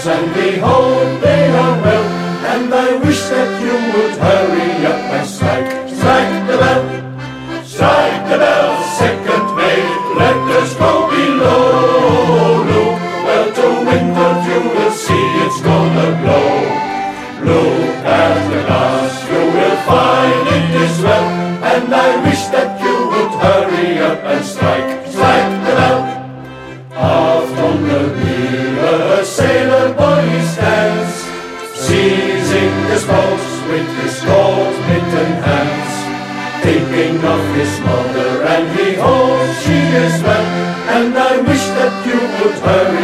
bells, and behold, they are well, and I wish that you would hurry up and strike the bell. Strike the bell, second mate, let us go below. Look out the window, you will see it's gonna blow. Look at the glass, you will find it is well, and I wish that you would hurry up and strike the bell. Aft on the wheel a sailor boy stands, seizing the spokes with his cold mittened hands, thinking of his mother, and he hopes she is well, and I wish that you would hurry